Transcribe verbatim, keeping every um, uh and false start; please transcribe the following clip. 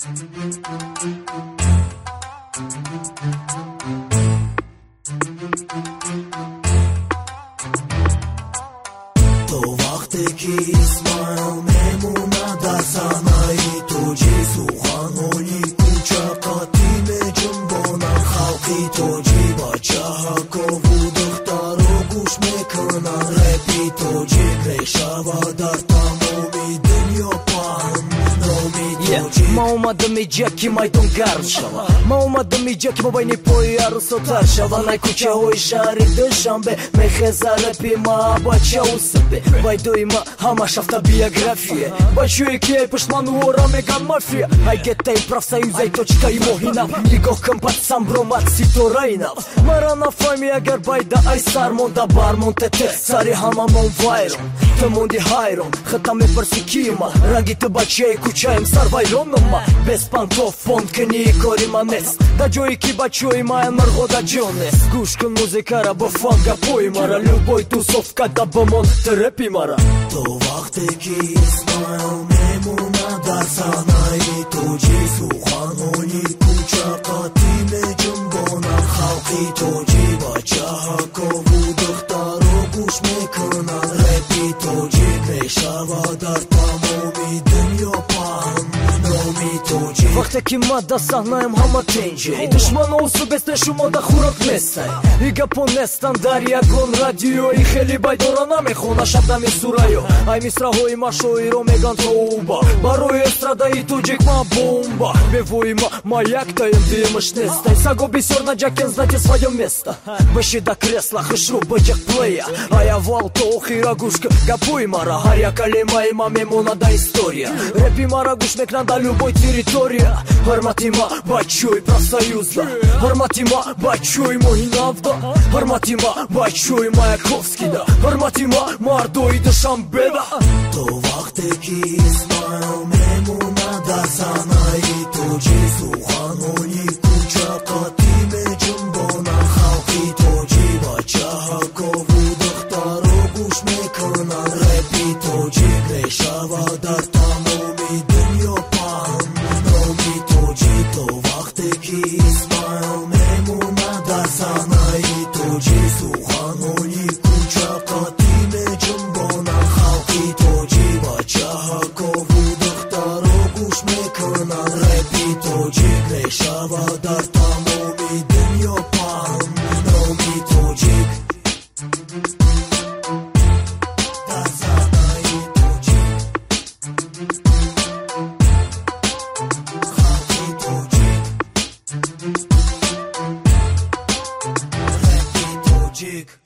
تو وقتی که اسمم میمونه در صحنه توجی سخنانی کوچکاتی میجنبانم خلقی توجی بچه ها و دخترها گوش میکنن رپی توجی میشوه در تمامی دنیا پهن نامی توجی ما اومدم اینجا که майдан گرم شوه ما اومدم اینجا که مبین پای عروسا تر شوه نای کوچه های شهر دوشنبه میخزه رپی ما بچه و سبه بایدوی ما همش автобиография большой клей пошману рамега мафия I get they профсоюзай точка и мохина нигох кам под самбромат ситорайнав марана фами агар байда ай сармонда бармон тете сари хамамон вайрон ты монди хайрон хатаме парсикима ранги ты бачей кучаем сарвайронома без пантов фонд кни кориманес да джой ки бачой моя наргода джонес гушкун музыкара ба фанга поймара любой тусовка да бомон рэпи мара تو وقتی که اسمم میمونه در صحنه توجی سخنانی کوچکاتی میجنبانم خلقی توجی بچه ها و دخترها گوش میکنن رپی توجی میشوه در تمامی دنیا پهن نامی توجی وقتی که ما در صحنه‌ام همه تنجی دشمن اوسو بستن شما در خوراک نیستن ایگا понестан در یگون رادیوی خیلی байдора намехона шабда мисурайо ай мисраҳои машоиро меган тоуба барои эстрадаи тоҷик ма бомба бевои ма ма яктаем димаш нестай саго бисёр наҷакен знати своё место баши да кресла хушру баҷақ плея ай аввал то охира гӯш гапои мара ҳар як калимаи ма мемонад да история репи мара гӯш мекунад да любой территория ҳурмати ма бачои профсоюзда ҳурмати ма бачои моҳинавда ҳурмати ма бачои маяковскида ҳурмати ма мардои душанбеда تو وقتی که اسمم میمونه در صحنه توجی سخنانی کوچکاتی میجنبانم خلقی توجی بچه ها و دخترها گوش میکنن رپی توجی میشوه در تمامی دنیا پهن نامی توجی تو وقتی که اسمم میمونه در صحنه توجی سخنانی کوچکاتی میجنبانم خلقی توجی بچه ها و دخترها گوش میکنن رپی توجی میشوه در تمامی دنیا پهن نامی توجی در صحنه توجی خلقی توجی رپی توجی